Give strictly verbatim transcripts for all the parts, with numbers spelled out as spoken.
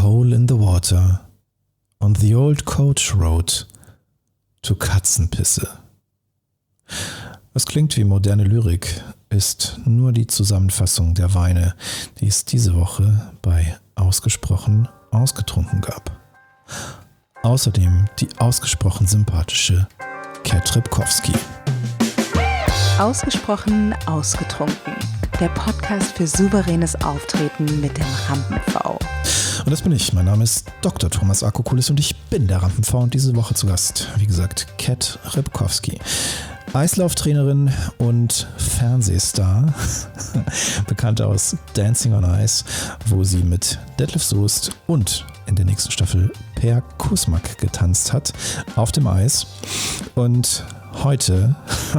hole in the water on the old coach road to Katzenpisse. Was klingt wie moderne Lyrik, ist nur die Zusammenfassung der Weine, die es diese Woche bei Ausgesprochen ausgetrunken gab. Außerdem die ausgesprochen sympathische Kat Ripkowski. Ausgesprochen ausgetrunken. Der Podcast für souveränes Auftreten mit dem Rampen-V. Und das bin ich. Mein Name ist Doktor Thomas Akokulis und ich bin der Rampen-V und diese Woche zu Gast, wie gesagt, Kat Ripkowski. Eislauftrainerin und Fernsehstar, bekannt aus Dancing on Ice, wo sie mit Detlef Soest und in der nächsten Staffel Per Kusmak getanzt hat auf dem Eis. Und heute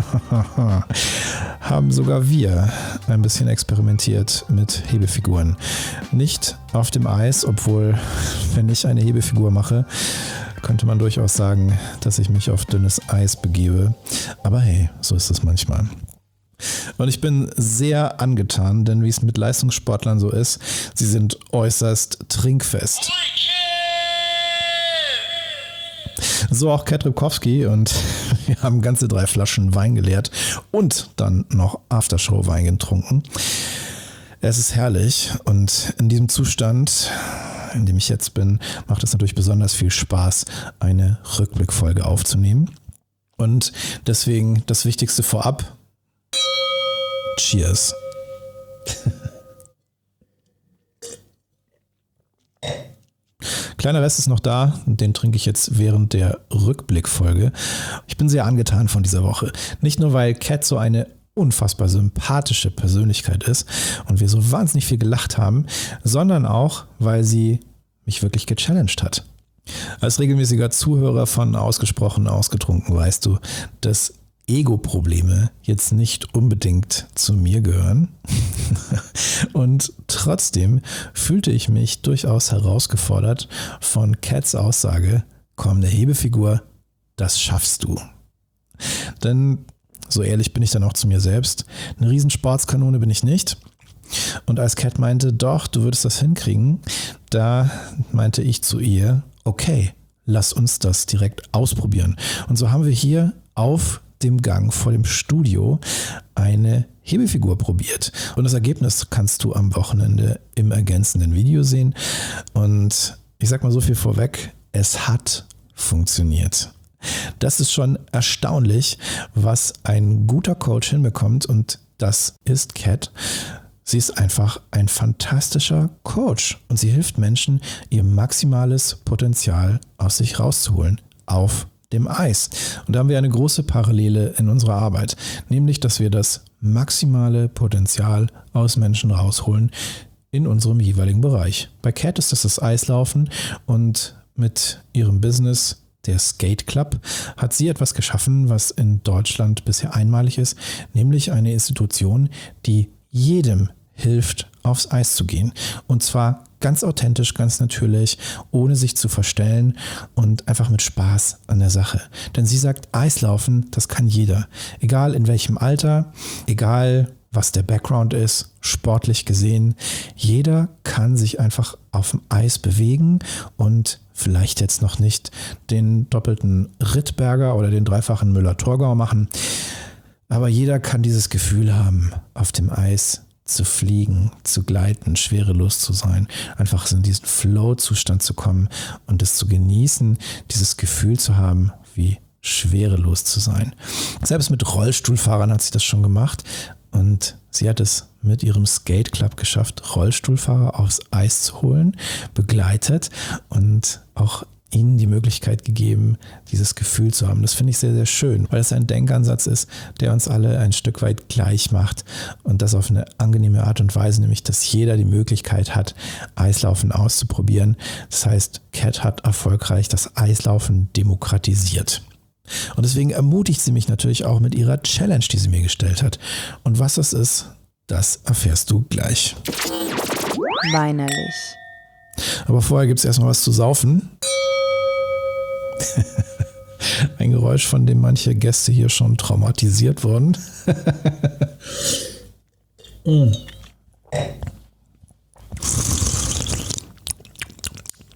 haben sogar wir ein bisschen experimentiert mit Hebefiguren. Nicht auf dem Eis, obwohl, wenn ich eine Hebefigur mache, könnte man durchaus sagen, dass ich mich auf dünnes Eis begebe. Aber hey, so ist es manchmal. Und ich bin sehr angetan, denn wie es mit Leistungssportlern so ist, sie sind äußerst trinkfest. So auch Kat Ripkowski, und wir haben ganze drei Flaschen Wein geleert und dann noch Aftershow-Wein getrunken. Es ist herrlich und in diesem Zustand, in dem ich jetzt bin, macht es natürlich besonders viel Spaß, eine Rückblickfolge aufzunehmen. Und deswegen das Wichtigste vorab. Cheers. Kleiner Rest ist noch da, den trinke ich jetzt während der Rückblickfolge. Ich bin sehr angetan von dieser Woche. Nicht nur, weil Kat so eine unfassbar sympathische Persönlichkeit ist und wir so wahnsinnig viel gelacht haben, sondern auch, weil sie mich wirklich gechallenged hat. Als regelmäßiger Zuhörer von Ausgesprochen ausgetrunken weißt du, dass Ego-Probleme jetzt nicht unbedingt zu mir gehören. Und trotzdem fühlte ich mich durchaus herausgefordert von Kats Aussage, komm, eine Hebefigur, das schaffst du. Denn, so ehrlich bin ich dann auch zu mir selbst, eine Riesensportskanone bin ich nicht. Und als Kat meinte, doch, du würdest das hinkriegen, da meinte ich zu ihr, okay, lass uns das direkt ausprobieren. Und so haben wir hier auf dem Gang vor dem Studio eine Hebefigur probiert. Und das Ergebnis kannst du am Wochenende im ergänzenden Video sehen. Und ich sag mal so viel vorweg, es hat funktioniert. Das ist schon erstaunlich, was ein guter Coach hinbekommt, und das ist Kat. Sie ist einfach ein fantastischer Coach und sie hilft Menschen, ihr maximales Potenzial aus sich rauszuholen auf dem Eis. Und da haben wir eine große Parallele in unserer Arbeit, nämlich, dass wir das maximale Potenzial aus Menschen rausholen in unserem jeweiligen Bereich. Bei Kat ist das das Eislaufen, und mit ihrem Business, der Skate Club, hat sie etwas geschaffen, was in Deutschland bisher einmalig ist, nämlich eine Institution, die jedem hilft, aufs Eis zu gehen. Und zwar ganz authentisch, ganz natürlich, ohne sich zu verstellen und einfach mit Spaß an der Sache. Denn sie sagt, Eislaufen, das kann jeder. Egal in welchem Alter, egal was der Background ist, sportlich gesehen. Jeder kann sich einfach auf dem Eis bewegen und vielleicht jetzt noch nicht den doppelten Rittberger oder den dreifachen Müller-Thurgau machen. Aber jeder kann dieses Gefühl haben, auf dem Eis zu fliegen, zu gleiten, schwerelos zu sein, einfach in diesen Flow-Zustand zu kommen und es zu genießen, dieses Gefühl zu haben, wie schwerelos zu sein. Selbst mit Rollstuhlfahrern hat sie das schon gemacht, und sie hat es mit ihrem Skate Club geschafft, Rollstuhlfahrer aufs Eis zu holen, begleitet und auch ihnen die Möglichkeit gegeben, dieses Gefühl zu haben. Das finde ich sehr, sehr schön, weil es ein Denkansatz ist, der uns alle ein Stück weit gleich macht, und das auf eine angenehme Art und Weise, nämlich, dass jeder die Möglichkeit hat, Eislaufen auszuprobieren. Das heißt, Kat hat erfolgreich das Eislaufen demokratisiert. Und deswegen ermutigt sie mich natürlich auch mit ihrer Challenge, die sie mir gestellt hat. Und was das ist, das erfährst du gleich. Weinerlich. Aber vorher gibt es erstmal was zu saufen. Ein Geräusch, von dem manche Gäste hier schon traumatisiert wurden. mm.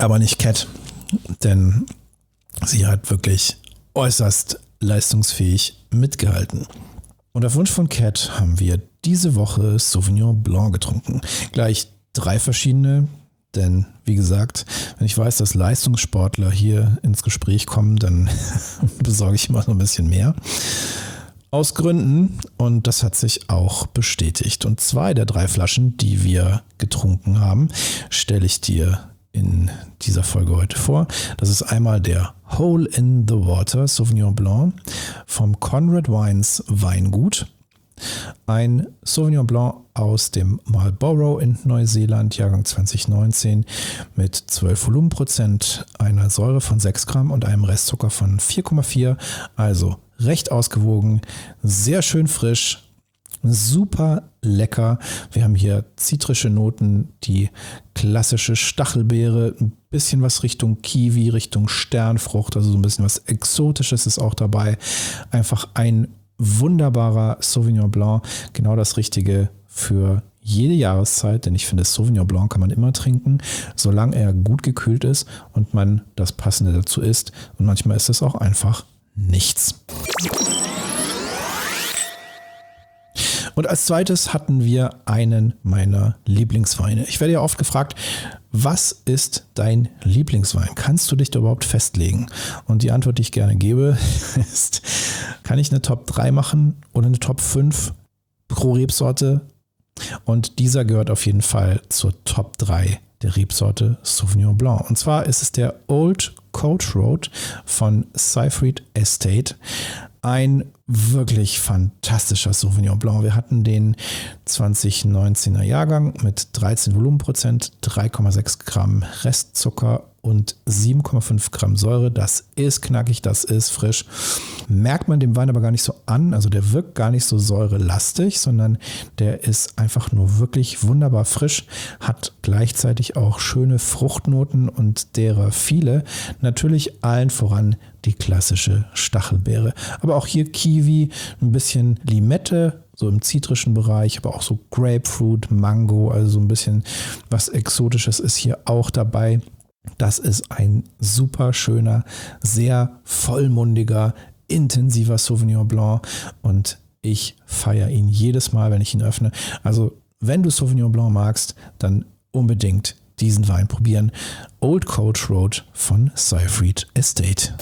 Aber nicht Cat, denn sie hat wirklich äußerst leistungsfähig mitgehalten. Und auf Wunsch von Cat haben wir diese Woche Sauvignon Blanc getrunken. Gleich drei verschiedene, denn wie gesagt, wenn ich weiß, dass Leistungssportler hier ins Gespräch kommen, dann besorge ich immer so ein bisschen mehr. Aus Gründen, und das hat sich auch bestätigt. Und zwei der drei Flaschen, die wir getrunken haben, stelle ich dir in dieser Folge heute vor. Das ist einmal der Hole in the Water Sauvignon Blanc vom Conrad Wines Weingut. Ein Sauvignon Blanc aus dem Marlborough in Neuseeland, Jahrgang zwanzig neunzehn, mit zwölf Volumenprozent, einer Säure von sechs Gramm und einem Restzucker von vier Komma vier. Also recht ausgewogen, sehr schön frisch, super lecker. Wir haben hier zitrische Noten, die klassische Stachelbeere, ein bisschen was Richtung Kiwi, Richtung Sternfrucht, also so ein bisschen was Exotisches ist auch dabei. Einfach ein wunderbarer Sauvignon Blanc, genau das Richtige für jede Jahreszeit, denn ich finde, Sauvignon Blanc kann man immer trinken, solange er gut gekühlt ist und man das Passende dazu isst. Und manchmal ist es auch einfach nichts. Und als zweites hatten wir einen meiner Lieblingsweine. Ich werde ja oft gefragt, was ist dein Lieblingswein? Kannst du dich da überhaupt festlegen? Und die Antwort, die ich gerne gebe, ist, kann ich eine Top drei machen oder eine Top fünf pro Rebsorte? Und dieser gehört auf jeden Fall zur Top drei der Rebsorte Sauvignon Blanc. Und zwar ist es der Old Coach Road von Seyfried Estate. Ein wirklich fantastischer Sauvignon Blanc. Wir hatten den zwanzig neunzehner Jahrgang mit dreizehn Volumenprozent, drei Komma sechs Gramm Restzucker und sieben Komma fünf Gramm Säure. Das ist knackig, das ist frisch. Merkt man dem Wein aber gar nicht so an. Also der wirkt gar nicht so säurelastig, sondern der ist einfach nur wirklich wunderbar frisch, hat gleichzeitig auch schöne Fruchtnoten und derer viele. Natürlich allen voran die klassische Stachelbeere. Aber auch hier Kiwi, ein bisschen Limette, so im zitrischen Bereich, aber auch so Grapefruit, Mango, also so ein bisschen was Exotisches ist hier auch dabei. Das ist ein super schöner, sehr vollmundiger, intensiver Sauvignon Blanc und ich feiere ihn jedes Mal, wenn ich ihn öffne. Also wenn du Sauvignon Blanc magst, dann unbedingt diesen Wein probieren. Old Coach Road von Seyfried Estate.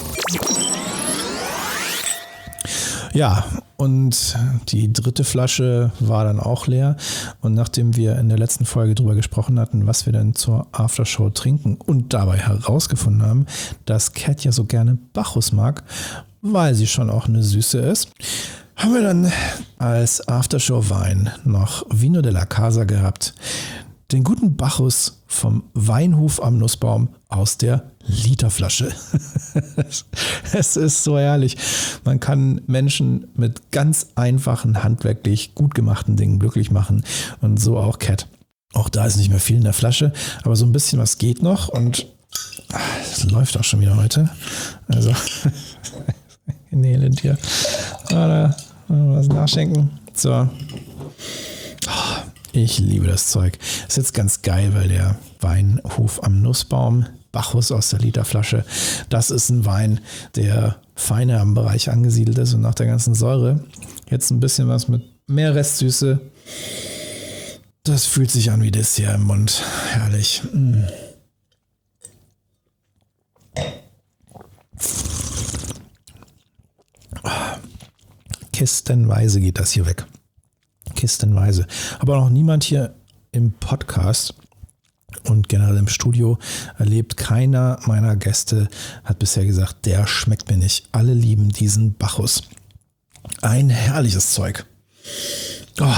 Ja, und die dritte Flasche war dann auch leer. Und nachdem wir in der letzten Folge drüber gesprochen hatten, was wir denn zur Aftershow trinken und dabei herausgefunden haben, dass Cat ja so gerne Bacchus mag, weil sie schon auch eine Süße ist, haben wir dann als Aftershow-Wein noch Vino della Casa gehabt. Den guten Bacchus vom Weinhof am Nussbaum aus der Literflasche. Es ist so herrlich. Man kann Menschen mit ganz einfachen, handwerklich gut gemachten Dingen glücklich machen. Und so auch Cat. Auch da ist nicht mehr viel in der Flasche, aber so ein bisschen was geht noch. Und es läuft auch schon wieder heute. Also, in Elend hier. Oder was nachschenken. So. Ich liebe das Zeug. Ist jetzt ganz geil, weil der Weinhof am Nussbaum, Bacchus aus der Literflasche, das ist ein Wein, der feiner im Bereich angesiedelt ist und nach der ganzen Säure jetzt ein bisschen was mit mehr Restsüße. Das fühlt sich an wie Dessert im Mund. Herrlich. Mm. Kistenweise geht das hier weg. Kistenweise. Aber noch niemand hier im Podcast und generell im Studio erlebt. Keiner meiner Gäste hat bisher gesagt, der schmeckt mir nicht. Alle lieben diesen Bacchus. Ein herrliches Zeug. Oh.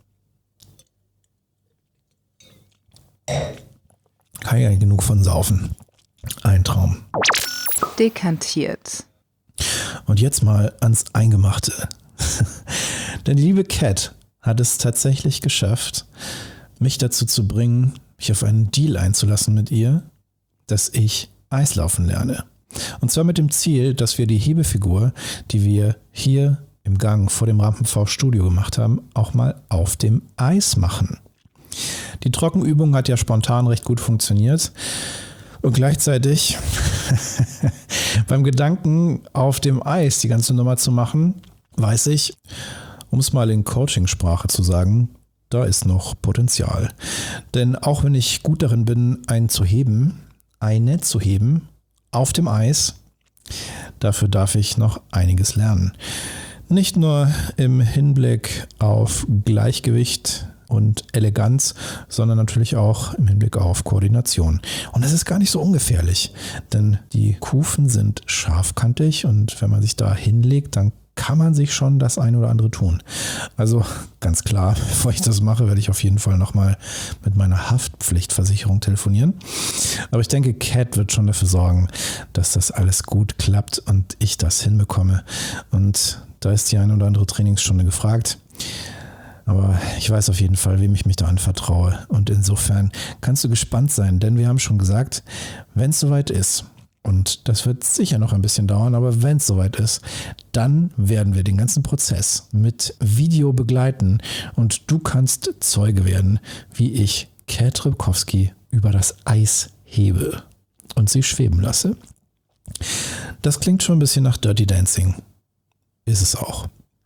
Kann ja nicht genug von saufen. Ein Traum. Dekantiert. Und jetzt mal ans Eingemachte. Denn die liebe Cat hat es tatsächlich geschafft, mich dazu zu bringen, mich auf einen Deal einzulassen mit ihr, dass ich Eislaufen lerne. Und zwar mit dem Ziel, dass wir die Hebefigur, die wir hier im Gang vor dem Rampen-V-Studio gemacht haben, auch mal auf dem Eis machen. Die Trockenübung hat ja spontan recht gut funktioniert. Und gleichzeitig beim Gedanken, auf dem Eis die ganze Nummer zu machen, weiß ich, um es mal in Coaching-Sprache zu sagen, da ist noch Potenzial. Denn auch wenn ich gut darin bin, einen zu heben, eine zu heben, auf dem Eis, dafür darf ich noch einiges lernen. Nicht nur im Hinblick auf Gleichgewicht und Eleganz, sondern natürlich auch im Hinblick auf Koordination. Und das ist gar nicht so ungefährlich, denn die Kufen sind scharfkantig und wenn man sich da hinlegt, dann kann man sich schon das eine oder andere tun. Also ganz klar, bevor ich das mache, werde ich auf jeden Fall nochmal mit meiner Haftpflichtversicherung telefonieren. Aber ich denke, Cat wird schon dafür sorgen, dass das alles gut klappt und ich das hinbekomme. Und da ist die eine oder andere Trainingsstunde gefragt. Aber ich weiß auf jeden Fall, wem ich mich da anvertraue. Und insofern kannst du gespannt sein, denn wir haben schon gesagt, wenn es soweit ist, und das wird sicher noch ein bisschen dauern, aber wenn es soweit ist, dann werden wir den ganzen Prozess mit Video begleiten und du kannst Zeuge werden, wie ich Cat Rybkowski über das Eis hebe und sie schweben lasse. Das klingt schon ein bisschen nach Dirty Dancing. Ist es auch.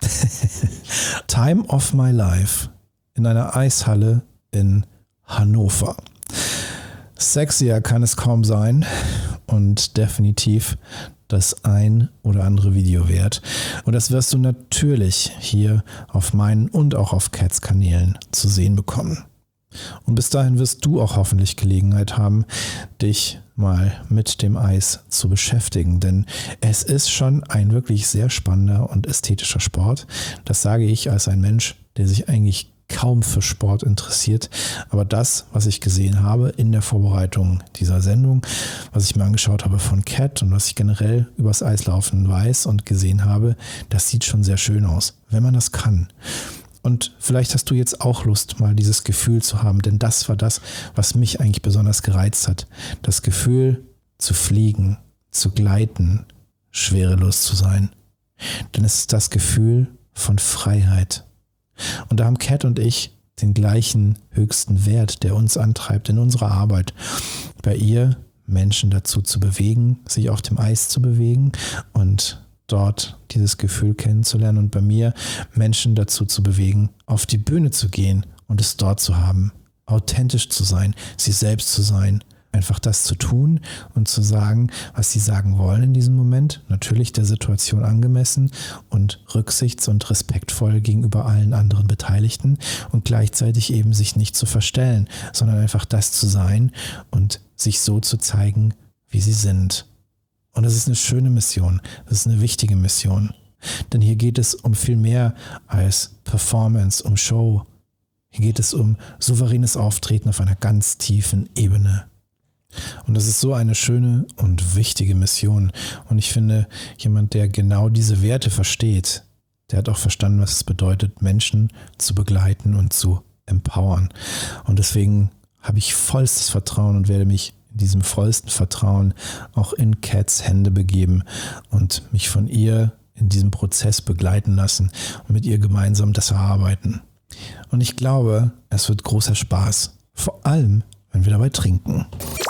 Time of my life in einer Eishalle in Hannover. Sexier kann es kaum sein und definitiv das ein oder andere Video wert. Und das wirst du natürlich hier auf meinen und auch auf Cats Kanälen zu sehen bekommen. Und bis dahin wirst du auch hoffentlich Gelegenheit haben, dich mal mit dem Eis zu beschäftigen, denn es ist schon ein wirklich sehr spannender und ästhetischer Sport. Das sage ich als ein Mensch, der sich eigentlich kaum für Sport interessiert, aber das, was ich gesehen habe in der Vorbereitung dieser Sendung, was ich mir angeschaut habe von Cat und was ich generell übers Eislaufen weiß und gesehen habe, das sieht schon sehr schön aus, wenn man das kann. Und vielleicht hast du jetzt auch Lust, mal dieses Gefühl zu haben, denn das war das, was mich eigentlich besonders gereizt hat. Das Gefühl zu fliegen, zu gleiten, schwerelos zu sein. Denn es ist das Gefühl von Freiheit. Und da haben Cat und ich den gleichen höchsten Wert, der uns antreibt in unserer Arbeit. Bei ihr Menschen dazu zu bewegen, sich auf dem Eis zu bewegen und dort dieses Gefühl kennenzulernen und bei mir Menschen dazu zu bewegen, auf die Bühne zu gehen und es dort zu haben, authentisch zu sein, sie selbst zu sein, einfach das zu tun und zu sagen, was sie sagen wollen in diesem Moment, natürlich der Situation angemessen und rücksichts- und respektvoll gegenüber allen anderen Beteiligten und gleichzeitig eben sich nicht zu verstellen, sondern einfach das zu sein und sich so zu zeigen, wie sie sind. Und das ist eine schöne Mission, das ist eine wichtige Mission. Denn hier geht es um viel mehr als Performance, um Show. Hier geht es um souveränes Auftreten auf einer ganz tiefen Ebene. Und das ist so eine schöne und wichtige Mission. Und ich finde, jemand, der genau diese Werte versteht, der hat auch verstanden, was es bedeutet, Menschen zu begleiten und zu empowern. Und deswegen habe ich vollstes Vertrauen und werde mich in diesem vollsten Vertrauen auch in Cats Hände begeben und mich von ihr in diesem Prozess begleiten lassen und mit ihr gemeinsam das erarbeiten. Und ich glaube, es wird großer Spaß, vor allem, wenn wir dabei trinken.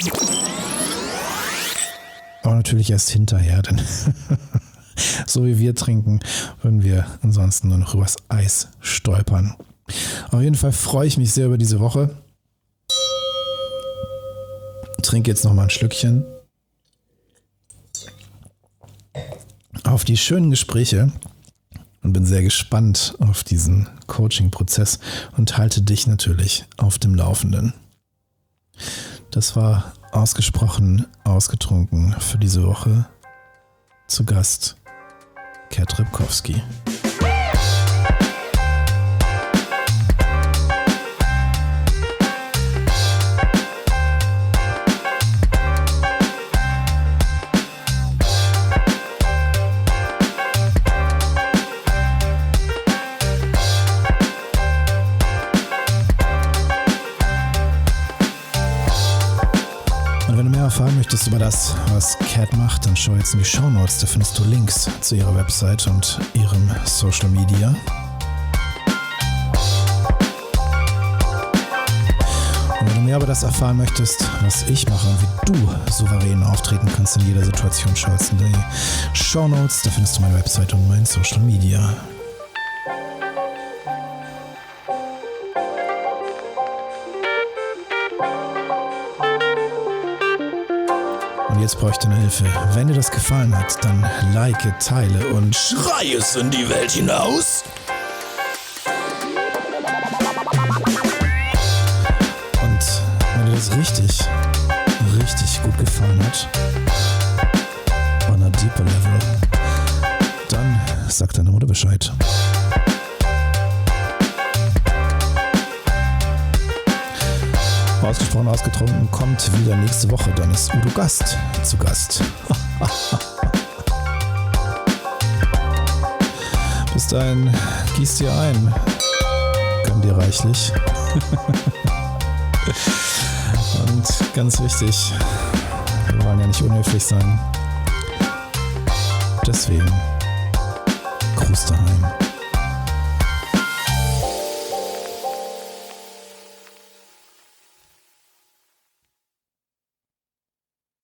Aber natürlich erst hinterher, denn so wie wir trinken, würden wir ansonsten nur noch übers Eis stolpern. Auf jeden Fall freue ich mich sehr über diese Woche. Trinke jetzt noch mal ein Schlückchen. Auf die schönen Gespräche und bin sehr gespannt auf diesen Coaching-Prozess und halte dich natürlich auf dem Laufenden. Das war ausgesprochen ausgetrunken für diese Woche. Zu Gast Cat Rybkowski. Erfahren möchtest über das, was Cat macht, dann schau jetzt in die Shownotes, da findest du Links zu ihrer Website und ihrem Social Media. Und wenn du mehr du aber das erfahren möchtest, was ich mache und wie du souverän auftreten kannst in jeder Situation, schaust in die Shownotes, da findest du meine Website und mein Social Media. Und jetzt brauche ich deine Hilfe. Wenn dir das gefallen hat, dann like, teile und schrei es in die Welt hinaus. Und wenn dir das richtig, richtig gut gefallen hat, on a deeper level, dann sag deiner Mutter Bescheid. Ausgesprochen ausgetrunken kommt wieder nächste Woche, dann ist Udo Gast zu Gast. Bis dahin, gieß dir ein, gönn dir reichlich. Und ganz wichtig, wir wollen ja nicht unhöflich sein. Deswegen, Gruß daheim.